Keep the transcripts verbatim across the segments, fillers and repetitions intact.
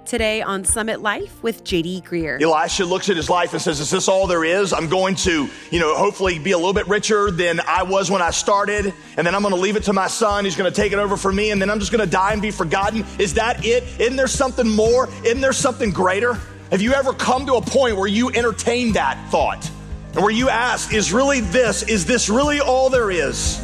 Today on Summit Life with J D Greear. Elisha looks at his life and says, is this all there is? I'm going to, you know, hopefully be a little bit richer than I was when I started. And then I'm going to leave it to my son. He's going to take it over from me. And then I'm just going to die and be forgotten. Is that it? Isn't there something more? Isn't there something greater? Have you ever come to a point where you entertain that thought and where you ask, is really this, is this really all there is?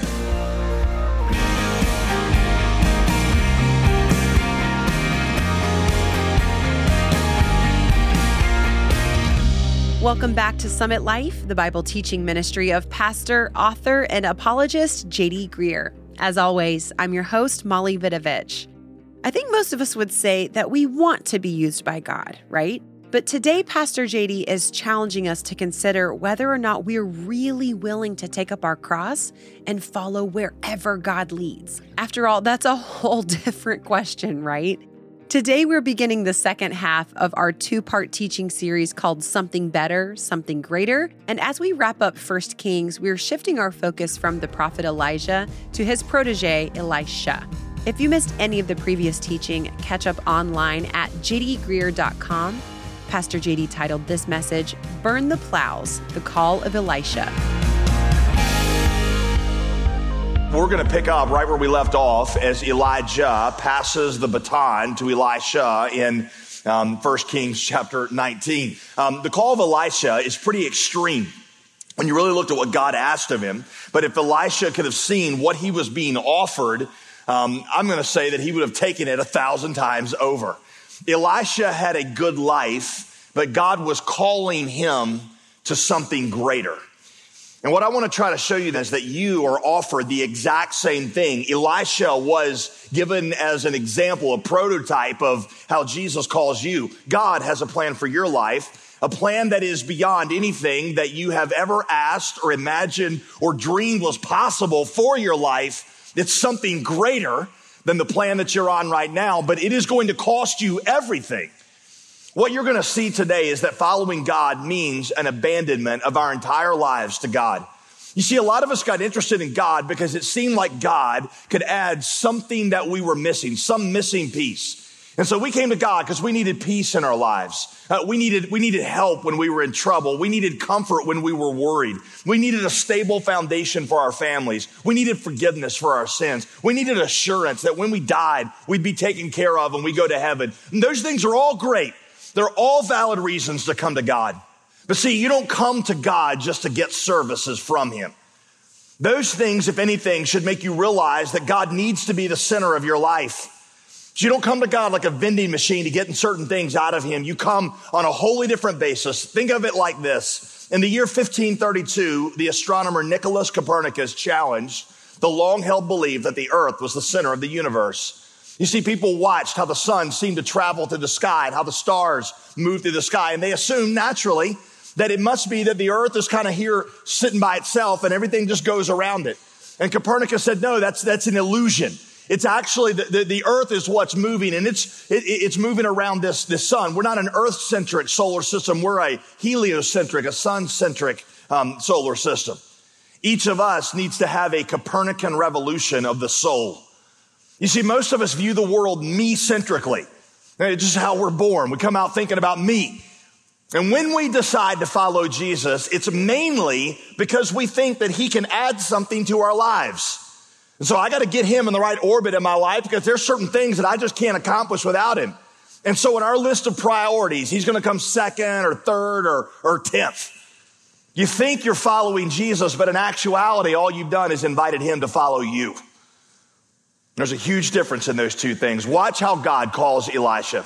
Welcome back to Summit Life, the Bible teaching ministry of pastor, author, and apologist J D Greear. As always, I'm your host, Molly Vidovich. I think most of us would say that we want to be used by God, right? But today, Pastor J D is challenging us to consider whether or not we're really willing to take up our cross and follow wherever God leads. After all, that's a whole different question, right? Today, we're beginning the second half of our two-part teaching series called Something Better, Something Greater. And as we wrap up First Kings, we're shifting our focus from the prophet Elijah to his protege, Elisha. If you missed any of the previous teaching, catch up online at j d greear dot com. Pastor J D titled this message, Burn the Plows, the Call of Elisha. We're going to pick up right where we left off as Elijah passes the baton to Elisha in um, First Kings chapter nineteen. Um, the call of Elisha is pretty extreme when you really looked at what God asked of him. But if Elisha could have seen what he was being offered, um, I'm going to say that he would have taken it a thousand times over. Elisha had a good life, but God was calling him to something greater. And what I want to try to show you is that you are offered the exact same thing. Elisha was given as an example, a prototype of how Jesus calls you. God has a plan for your life, a plan that is beyond anything that you have ever asked or imagined or dreamed was possible for your life. It's something greater than the plan that you're on right now, but it is going to cost you everything. What you're going to see today is that following God means an abandonment of our entire lives to God. You see, a lot of us got interested in God because it seemed like God could add something that we were missing, some missing piece. And so we came to God because we needed peace in our lives. Uh, we needed, we needed help when we were in trouble. We needed comfort when we were worried. We needed a stable foundation for our families. We needed forgiveness for our sins. We needed assurance that when we died, we'd be taken care of and we go to heaven. And those things are all great. They're all valid reasons to come to God. But see, you don't come to God just to get services from him. Those things, if anything, should make you realize that God needs to be the center of your life. So you don't come to God like a vending machine to get certain things out of him. You come on a wholly different basis. Think of it like this. In the year fifteen thirty-two, the astronomer Nicholas Copernicus challenged the long-held belief that the earth was the center of the universe. You see, people watched how the sun seemed to travel through the sky and how the stars moved through the sky. And they assumed naturally that it must be that the earth is kind of here sitting by itself and everything just goes around it. And Copernicus said, no, that's, that's an illusion. It's actually the, the, the earth is what's moving and it's, it, it's moving around this, this sun. We're not an earth-centric solar system. We're a heliocentric, a sun-centric um, solar system. Each of us needs to have a Copernican revolution of the soul. You see, most of us view the world me-centrically. It's just how we're born. We come out thinking about me. And when we decide to follow Jesus, it's mainly because we think that he can add something to our lives. And so I got to get him in the right orbit in my life because there's certain things that I just can't accomplish without him. And so in our list of priorities, he's going to come second or third or, or tenth. You think you're following Jesus, but in actuality, all you've done is invited him to follow you. There's a huge difference in those two things. Watch how God calls Elisha.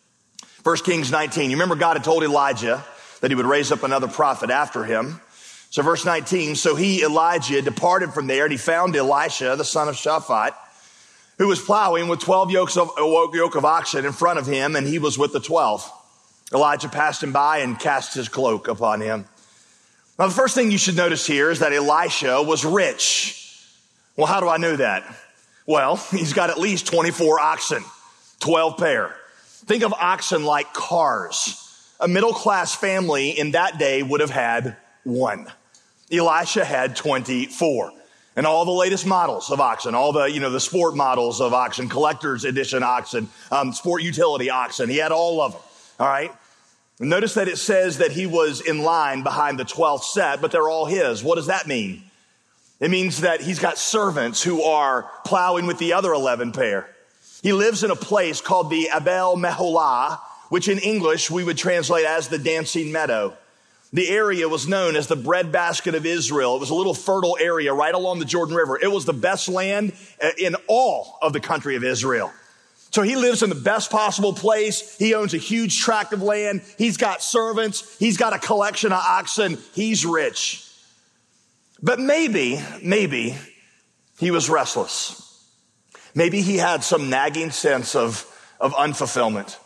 First Kings nineteen. You remember God had told Elijah that he would raise up another prophet after him. So verse nineteen, so he, Elijah, departed from there and he found Elisha, the son of Shaphat, who was plowing with twelve yokes of, a yoke of oxen in front of him, and he was with the twelve. Elijah passed him by and cast his cloak upon him. Now, the first thing you should notice here is that Elisha was rich. Well, how do I know that? Well, he's got at least twenty-four oxen, twelve pair. Think of oxen like cars. A middle-class family in that day would have had one. Elisha had twenty-four. and all the latest models of oxen, all the, you know, the sport models of oxen, collector's edition oxen, um, sport utility oxen. He had all of them, all right? Notice that it says that he was in line behind the twelfth set, but they're all his. What does that mean? It means that he's got servants who are plowing with the other eleven pair. He lives in a place called the Abel Meholah, which in English we would translate as the dancing meadow. The area was known as the breadbasket of Israel. It was a little fertile area right along the Jordan River. It was the best land in all of the country of Israel. So he lives in the best possible place. He owns a huge tract of land. He's got servants. He's got a collection of oxen. He's rich. But maybe, maybe he was restless. Maybe he had some nagging sense of, of unfulfillment.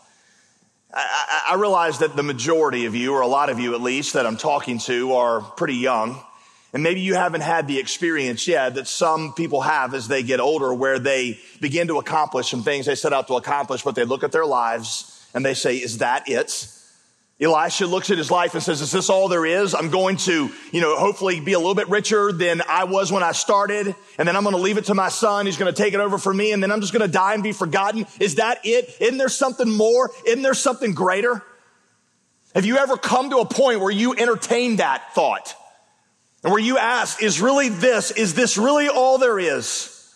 I, I realize that the majority of you, or a lot of you at least, that I'm talking to are pretty young. And maybe you haven't had the experience yet that some people have as they get older, where they begin to accomplish some things they set out to accomplish, but they look at their lives and they say, is that it? Elisha looks at his life and says, is this all there is? I'm going to, you know, hopefully be a little bit richer than I was when I started. And then I'm going to leave it to my son. He's going to take it over for me. And then I'm just going to die and be forgotten. Is that it? Isn't there something more? Isn't there something greater? Have you ever come to a point where you entertain that thought? And where you ask, is really this, is this really all there is?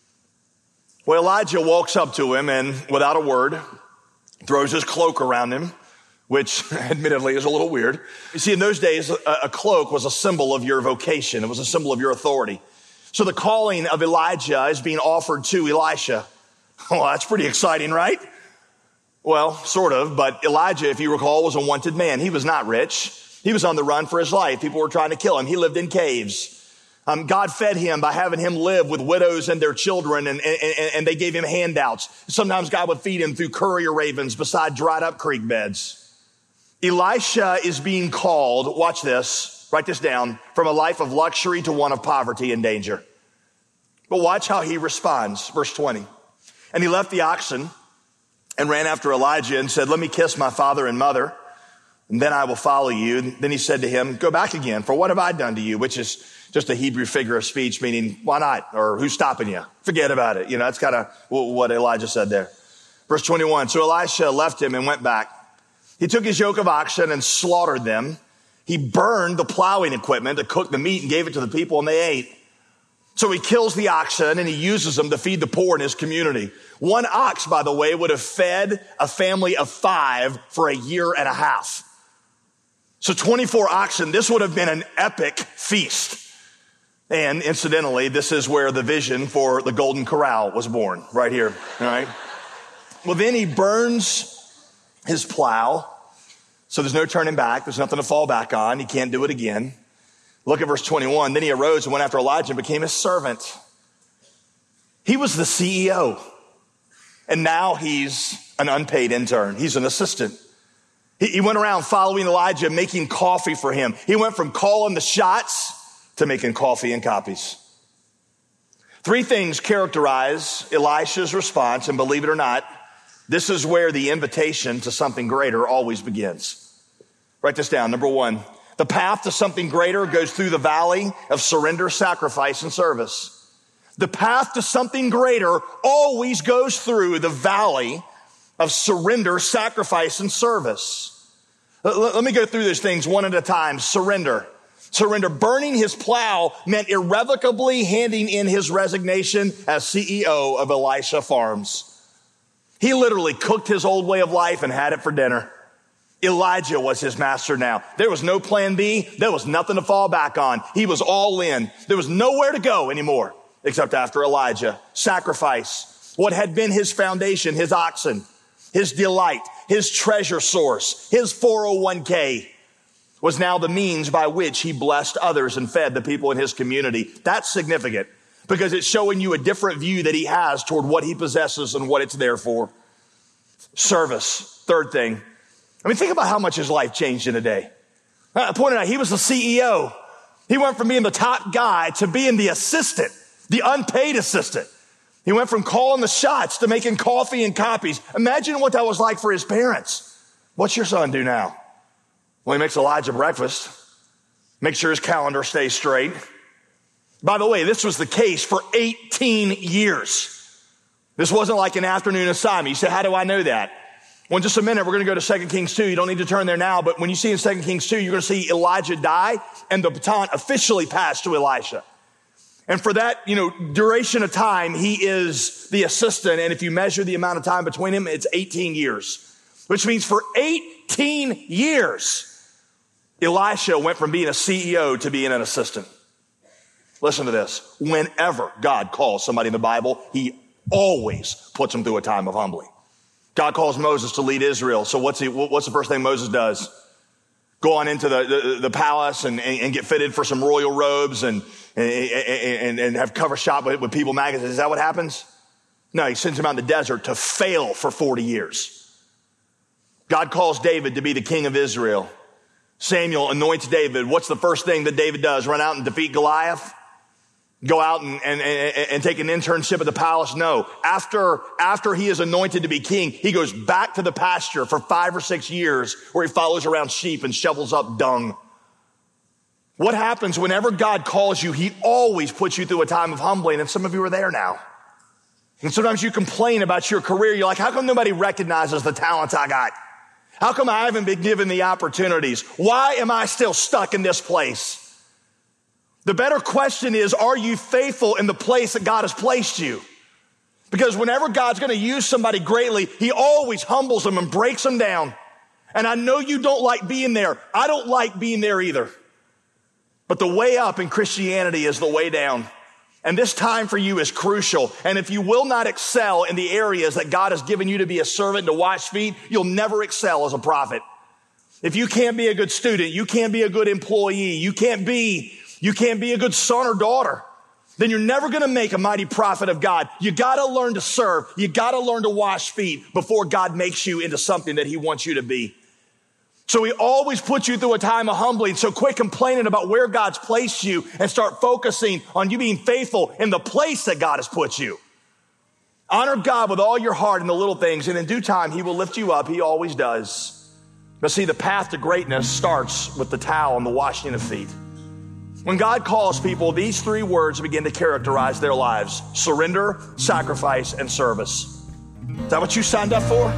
Well, Elijah walks up to him and without a word, throws his cloak around him, which admittedly is a little weird. You see, in those days, a, a cloak was a symbol of your vocation. It was a symbol of your authority. So the calling of Elijah is being offered to Elisha. Well, that's pretty exciting, right? Well, sort of, but Elijah, if you recall, was a wanted man. He was not rich. He was on the run for his life. People were trying to kill him. He lived in caves. Um, God fed him by having him live with widows and their children, and, and, and they gave him handouts. Sometimes God would feed him through courier ravens beside dried up creek beds. Elisha is being called, watch this, write this down, from a life of luxury to one of poverty and danger. But watch how he responds, verse twenty. And he left the oxen and ran after Elijah and said, let me kiss my father and mother, and then I will follow you. And then he said to him, go back again, for what have I done to you? Which is just a Hebrew figure of speech, meaning why not? Or who's stopping you? Forget about it. You know, that's kind of what Elijah said there. Verse twenty-one, so Elisha left him and went back. He took his yoke of oxen and slaughtered them. He burned the plowing equipment to cook the meat and gave it to the people, and they ate. So he kills the oxen and he uses them to feed the poor in his community. One ox, by the way, would have fed a family of five for a year and a half. So twenty-four oxen, this would have been an epic feast. And incidentally, this is where the vision for the Golden Corral was born, right here, all right? Well, then he burns his plow, so there's no turning back. There's nothing to fall back on. He can't do it again. Look at verse twenty-one. Then he arose and went after Elijah and became his servant. He was the C E O, and now he's an unpaid intern. He's an assistant. He, he went around following Elijah, making coffee for him. He went from calling the shots to making coffee and copies. Three things characterize Elisha's response, and believe it or not, this is where the invitation to something greater always begins. Write this down. Number one, the path to something greater goes through the valley of surrender, sacrifice, and service. The path to something greater always goes through the valley of surrender, sacrifice, and service. Let me go through these things one at a time. Surrender. Surrender. Burning his plow meant irrevocably handing in his resignation as C E O of Elisha Farms. He literally cooked his old way of life and had it for dinner. Elijah was his master now. There was no plan B. There was nothing to fall back on. He was all in. There was nowhere to go anymore except after Elijah. Sacrifice. What had been his foundation, his oxen, his delight, his treasure source, his four oh one k was now the means by which he blessed others and fed the people in his community. That's significant, because it's showing you a different view that he has toward what he possesses and what it's there for. Service, third thing. I mean, think about how much his life changed in a day. I pointed out, he was the C E O. He went from being the top guy to being the assistant, the unpaid assistant. He went from calling the shots to making coffee and copies. Imagine what that was like for his parents. What's your son do now? Well, he makes Elijah breakfast, makes sure his calendar stays straight. By the way, this was the case for eighteen years. This wasn't like an afternoon assignment. You say, how do I know that? Well, in just a minute, we're going to go to Second Kings two. You don't need to turn there now, but when you see in Second Kings two, you're going to see Elijah die and the baton officially passed to Elisha. And for that, you know, duration of time, he is the assistant. And if you measure the amount of time between him, it's eighteen years, which means for eighteen years, Elisha went from being a C E O to being an assistant. Listen to this. Whenever God calls somebody in the Bible, he always puts them through a time of humbling. God calls Moses to lead Israel. So what's he, what's the first thing Moses does? Go on into the, the, the palace and, and, and get fitted for some royal robes and, and, and have cover shop with, with People magazine. Is that what happens? No, he sends him out in the desert to fail for forty years. God calls David to be the king of Israel. Samuel anoints David. What's the first thing that David does? Run out and defeat Goliath? Go out and, and, and, and take an internship at the palace? No. After, after he is anointed to be king, he goes back to the pasture for five or six years where he follows around sheep and shovels up dung. What happens whenever God calls you? He always puts you through a time of humbling, and some of you are there now. And sometimes you complain about your career. You're like, how come nobody recognizes the talents I got? How come I haven't been given the opportunities? Why am I still stuck in this place? The better question is, are you faithful in the place that God has placed you? Because whenever God's going to use somebody greatly, he always humbles them and breaks them down. And I know you don't like being there. I don't like being there either. But the way up in Christianity is the way down. And this time for you is crucial. And if you will not excel in the areas that God has given you to be a servant, to wash feet, you'll never excel as a prophet. If you can't be a good student, you can't be a good employee, you can't be You can't be a good son or daughter, then you're never going to make a mighty prophet of God. You got to learn to serve. You got to learn to wash feet before God makes you into something that he wants you to be. So he always puts you through a time of humbling. So quit complaining about where God's placed you and start focusing on you being faithful in the place that God has put you. Honor God with all your heart in the little things, and in due time, he will lift you up. He always does. But see, the path to greatness starts with the towel and the washing of feet. When God calls people, these three words begin to characterize their lives: surrender, sacrifice, and service. Is that what you signed up for?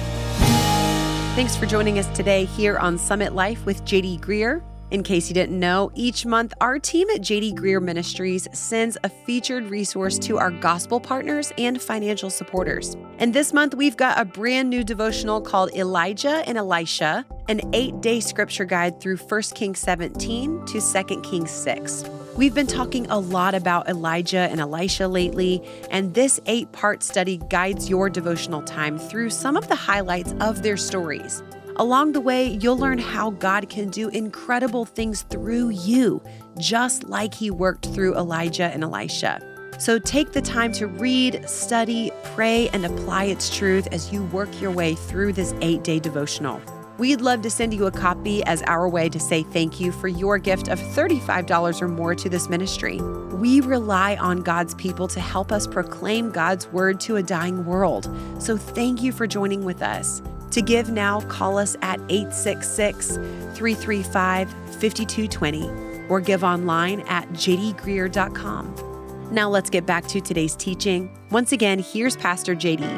Thanks for joining us today here on Summit Life with J D Greear. In case you didn't know, each month our team at J D Greear Ministries sends a featured resource to our gospel partners and financial supporters. And this month we've got a brand new devotional called Elijah and Elisha, an eight-day scripture guide through First Kings seventeen to Second Kings six. We've been talking a lot about Elijah and Elisha lately, and this eight-part study guides your devotional time through some of the highlights of their stories. Along the way, you'll learn how God can do incredible things through you, just like he worked through Elijah and Elisha. So take the time to read, study, pray, and apply its truth as you work your way through this eight-day devotional. We'd love to send you a copy as our way to say thank you for your gift of thirty-five dollars or more to this ministry. We rely on God's people to help us proclaim God's word to a dying world. So thank you for joining with us. To give now, call us at eight six six, three three five, five two two zero or give online at j d greear dot com. Now let's get back to today's teaching. Once again, here's Pastor J D.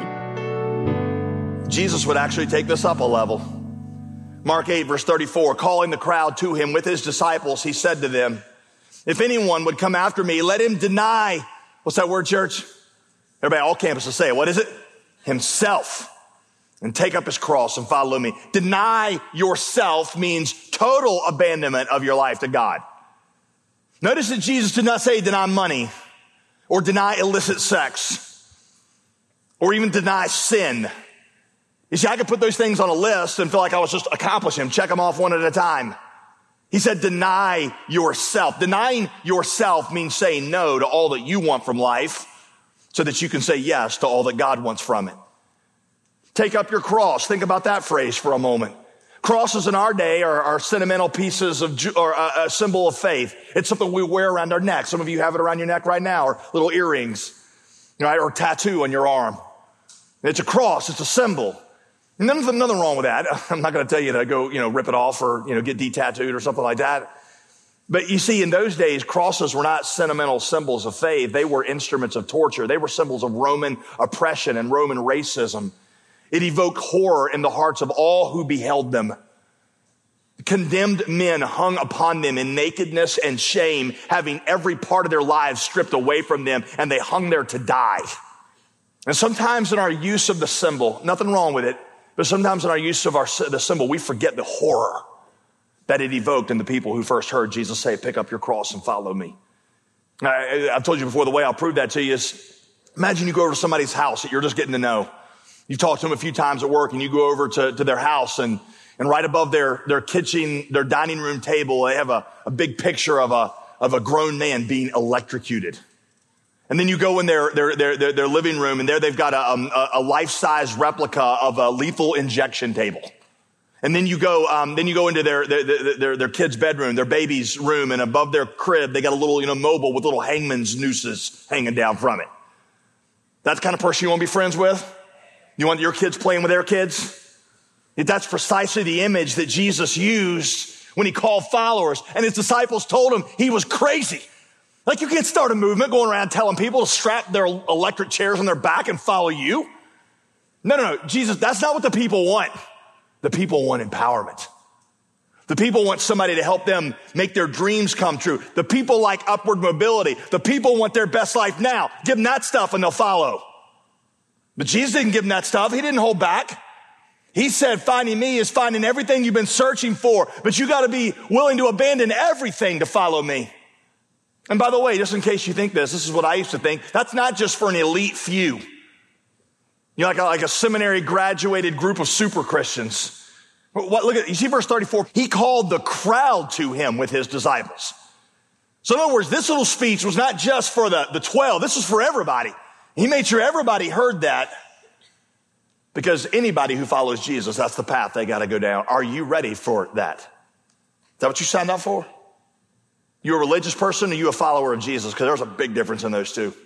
Jesus would actually take this up a level. Mark eight, verse thirty-four, calling the crowd to him with his disciples, he said to them, if anyone would come after me, let him deny, what's that word, church? Everybody, all campuses say it. What is it? Himself. And take up his cross and follow me. Deny yourself means total abandonment of your life to God. Notice that Jesus did not say deny money or deny illicit sex or even deny sin. You see, I could put those things on a list and feel like I was just accomplishing them, check them off one at a time. He said deny yourself. Denying yourself means saying no to all that you want from life so that you can say yes to all that God wants from it. Take up your cross. Think about that phrase for a moment. Crosses in our day are, are sentimental pieces of, or a, a symbol of faith. It's something we wear around our neck. Some of you have it around your neck right now, or little earrings, right, or a tattoo on your arm. It's a cross. It's a symbol. And there's nothing wrong with that. I'm not going to tell you to go, you know, rip it off or, you know, get de-tattooed or something like that. But you see, in those days, crosses were not sentimental symbols of faith. They were instruments of torture. They were symbols of Roman oppression and Roman racism. It evoked horror in the hearts of all who beheld them. Condemned men hung upon them in nakedness and shame, having every part of their lives stripped away from them, and they hung there to die. And sometimes in our use of the symbol, nothing wrong with it, but sometimes in our use of our, the symbol, we forget the horror that it evoked in the people who first heard Jesus say, pick up your cross and follow me. I, I've told you before, the way I'll prove that to you is, imagine you go over to somebody's house that you're just getting to know. You've talked to them a few times at work, and you go over to, to their house, and, and right above their, their kitchen, their dining room table, they have a, a big picture of a, of a grown man being electrocuted. And then you go in their, their, their, their, their living room, and there they've got a, a, a life-size replica of a lethal injection table. And then you go, um, then you go into their, their, their, their kid's bedroom, their baby's room, and above their crib, they got a little, you know, mobile with little hangman's nooses hanging down from it. That's the kind of person you want to be friends with? You want your kids playing with their kids? That's precisely the image that Jesus used when he called followers, and his disciples told him he was crazy. Like, you can't start a movement going around telling people to strap their electric chairs on their back and follow you. No, no, no, Jesus, that's not what the people want. The people want empowerment. The people want somebody to help them make their dreams come true. The people like upward mobility. The people want their best life now. Give them that stuff and they'll follow. But Jesus didn't give them that stuff. He didn't hold back. He said, finding me is finding everything you've been searching for, but you got to be willing to abandon everything to follow me. And by the way, just in case you think this, this is what I used to think. That's not just for an elite few. You know, like a, like a seminary graduated group of super Christians. What, look at, you see verse thirty-four. He called the crowd to him with his disciples. So in other words, this little speech was not just for the, the twelve. This was for everybody. He made sure everybody heard that, because anybody who follows Jesus, that's the path they got to go down. Are you ready for that? Is that what you signed up for? You a religious person, or you a follower of Jesus? Because there's a big difference in those two.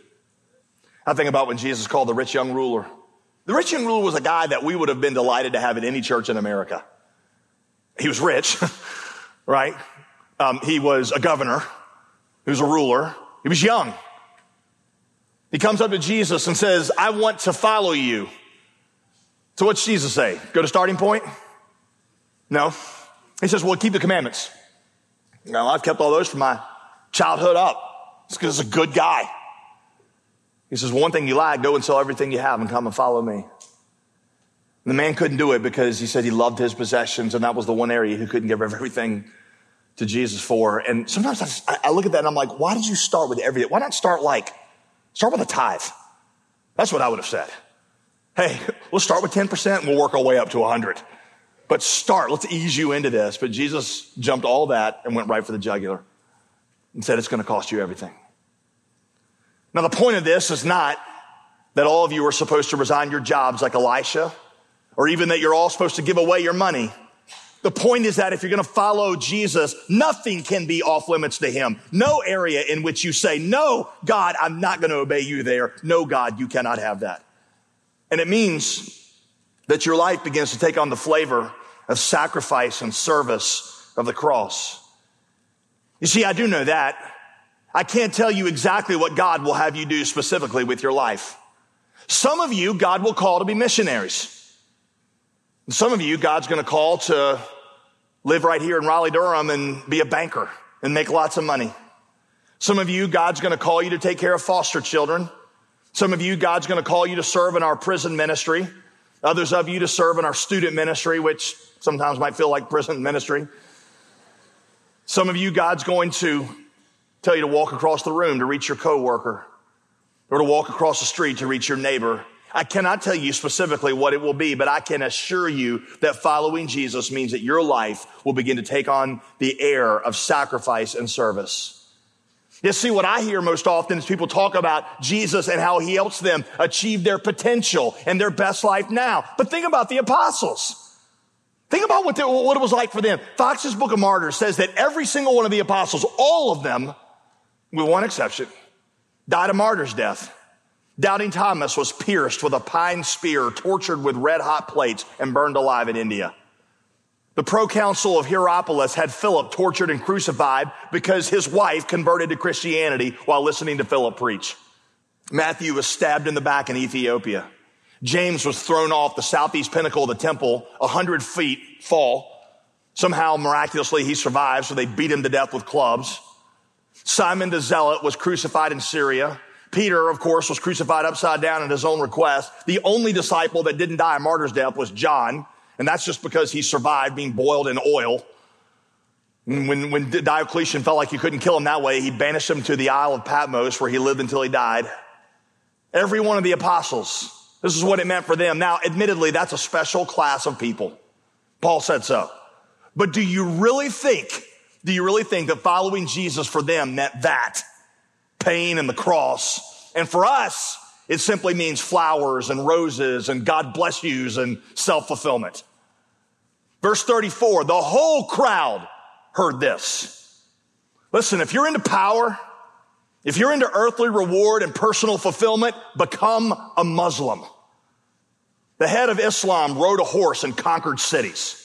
I think about when Jesus called the rich young ruler. The rich young ruler was a guy that we would have been delighted to have at any church in America. He was rich, right? Um, he was a governor. He was a ruler. He was young. He comes up to Jesus and says, I want to follow you. So what's Jesus say? Go to starting point? No. He says, well, keep the commandments. No, I've kept all those from my childhood up. It's because he's a good guy. He says, well, one thing you lack, go and sell everything you have and come and follow me. And the man couldn't do it because he said he loved his possessions, and that was the one area he couldn't give everything to Jesus for. And sometimes I, just, I look at that and I'm like, why did you start with everything? Why not start like, start with a tithe? That's what I would have said. Hey, we'll start with ten percent and we'll work our way up to one hundred. But start, let's ease you into this. But Jesus jumped all that and went right for the jugular and said, it's going to cost you everything. Now, the point of this is not that all of you are supposed to resign your jobs like Elisha, or even that you're all supposed to give away your money. The point is that if you're going to follow Jesus, nothing can be off limits to him. No area in which you say, no, God, I'm not going to obey you there. No, God, you cannot have that. And it means that your life begins to take on the flavor of sacrifice and service of the cross. You see, I do know that. I can't tell you exactly what God will have you do specifically with your life. Some of you, God will call to be missionaries. And some of you, God's going to call to live right here in Raleigh-Durham and be a banker and make lots of money. Some of you, God's going to call you to take care of foster children. Some of you, God's going to call you to serve in our prison ministry. Others of you to serve in our student ministry, which sometimes might feel like prison ministry. Some of you, God's going to tell you to walk across the room to reach your coworker, or to walk across the street to reach your neighbor. I cannot tell you specifically what it will be, but I can assure you that following Jesus means that your life will begin to take on the air of sacrifice and service. You see, what I hear most often is people talk about Jesus and how he helps them achieve their potential and their best life now. But think about the apostles. Think about what, the, what it was like for them. Fox's Book of Martyrs says that every single one of the apostles, all of them, with one exception, died a martyr's death. Doubting Thomas was pierced with a pine spear, tortured with red hot plates, and burned alive in India. The proconsul of Hierapolis had Philip tortured and crucified because his wife converted to Christianity while listening to Philip preach. Matthew was stabbed in the back in Ethiopia. James was thrown off the southeast pinnacle of the temple, a hundred feet fall. Somehow, miraculously, he survived, so they beat him to death with clubs. Simon the Zealot was crucified in Syria. Peter, of course, was crucified upside down at his own request. The only disciple that didn't die a martyr's death was John, and that's just because he survived being boiled in oil. When, when Diocletian felt like you couldn't kill him that way, he banished him to the Isle of Patmos, where he lived until he died. Every one of the apostles, this is what it meant for them. Now, admittedly, that's a special class of people. Paul said so. But do you really think, do you really think that following Jesus for them meant that? Pain and the cross. And for us, it simply means flowers and roses and God bless yous and self-fulfillment. Verse thirty-four, the whole crowd heard this. Listen, if you're into power, if you're into earthly reward and personal fulfillment, become a Muslim. The head of Islam rode a horse and conquered cities.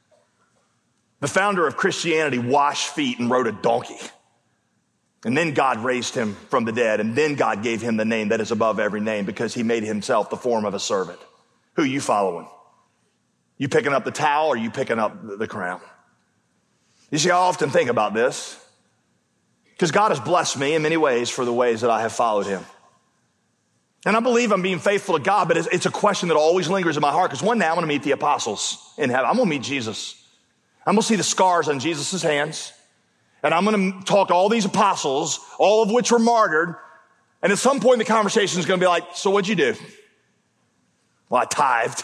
The founder of Christianity washed feet and rode a donkey. And then God raised him from the dead. And then God gave him the name that is above every name because he made himself the form of a servant. Who are you following? You picking up the towel or you picking up the crown? You see, I often think about this because God has blessed me in many ways for the ways that I have followed him. And I believe I'm being faithful to God, but it's, it's a question that always lingers in my heart because one day I'm going to meet the apostles in heaven. I'm going to meet Jesus. I'm going to see the scars on Jesus' hands. And I'm going to talk to all these apostles, all of which were martyred. And at some point in the conversation is going to be like, so what'd you do? Well, I tithed.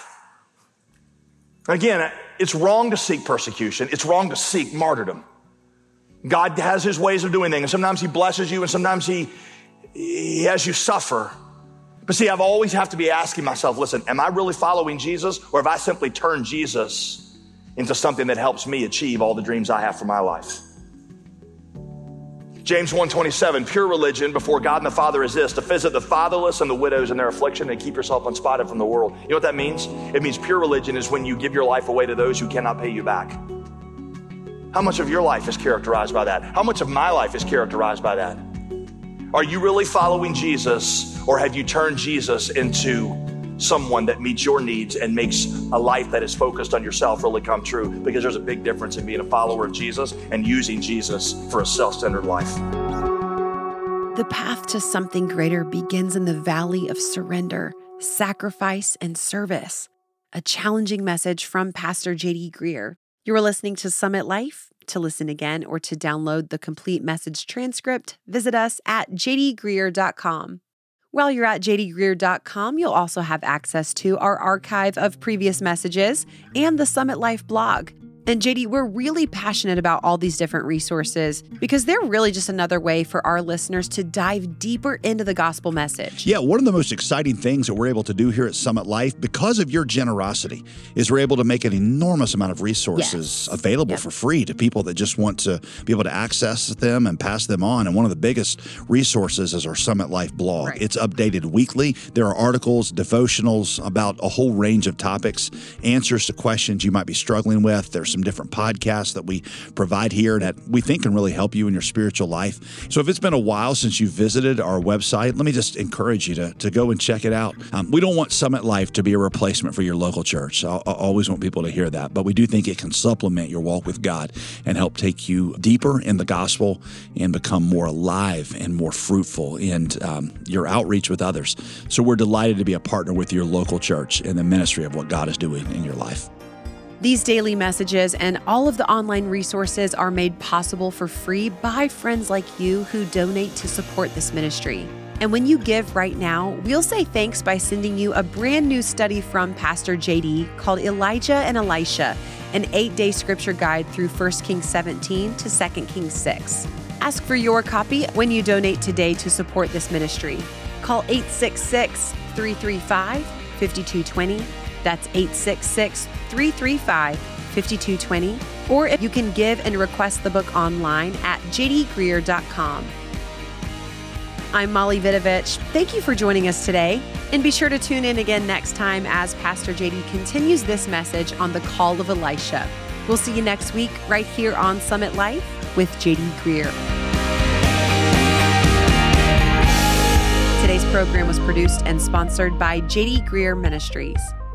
Again, it's wrong to seek persecution. It's wrong to seek martyrdom. God has his ways of doing things. And sometimes he blesses you and sometimes he, he has you suffer. But see, I've always have to be asking myself, listen, am I really following Jesus or have I simply turned Jesus into something that helps me achieve all the dreams I have for my life? James one twenty-seven, pure religion before God and the Father is this, to visit the fatherless and the widows in their affliction and keep yourself unspotted from the world. You know what that means? It means pure religion is when you give your life away to those who cannot pay you back. How much of your life is characterized by that? How much of my life is characterized by that? Are you really following Jesus or have you turned Jesus into someone that meets your needs and makes a life that is focused on yourself really come true? Because there's a big difference in being a follower of Jesus and using Jesus for a self-centered life. The path to something greater begins in the valley of surrender, sacrifice, and service. A challenging message from Pastor J D Greear. You are listening to Summit Life. To listen again or to download the complete message transcript, visit us at j d greear dot com. While you're at j d greear dot com, you'll also have access to our archive of previous messages and the Summit Life blog. And J D, we're really passionate about all these different resources because they're really just another way for our listeners to dive deeper into the gospel message. Yeah, one of the most exciting things that we're able to do here at Summit Life, because of your generosity, is we're able to make an enormous amount of resources yes. available yep. for free to people that just want to be able to access them and pass them on. And one of the biggest resources is our Summit Life blog. Right. It's updated weekly. There are articles, devotionals about a whole range of topics, answers to questions you might be struggling with. There's some different podcasts that we provide here that we think can really help you in your spiritual life. So if it's been a while since you visited our website, let me just encourage you to, to go and check it out. Um, we don't want Summit Life to be a replacement for your local church. I, I always want people to hear that, but we do think it can supplement your walk with God and help take you deeper in the gospel and become more alive and more fruitful in um, your outreach with others. So we're delighted to be a partner with your local church in the ministry of what God is doing in your life. These daily messages and all of the online resources are made possible for free by friends like you who donate to support this ministry. And when you give right now, we'll say thanks by sending you a brand new study from Pastor J D called Elijah and Elisha, an eight-day scripture guide through First Kings seventeen to Second Kings six. Ask for your copy when you donate today to support this ministry. Call eight six six, three three five, five two two zero. That's eight six six, three three five, five two two zero. Or if you can give and request the book online at j d greear dot com. I'm Molly Vidovich. Thank you for joining us today. And be sure to tune in again next time as Pastor J D continues this message on the call of Elisha. We'll see you next week right here on Summit Life with J D Greear. Today's program was produced and sponsored by J D Greear Ministries.